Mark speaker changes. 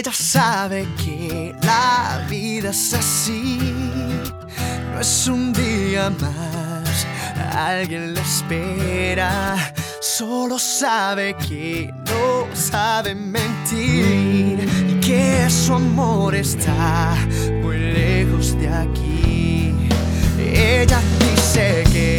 Speaker 1: Ella sabe que la vida es así, no es un día más, alguien la espera. Solo sabe que no sabe mentir y que su amor está muy lejos de aquí. Ella dice que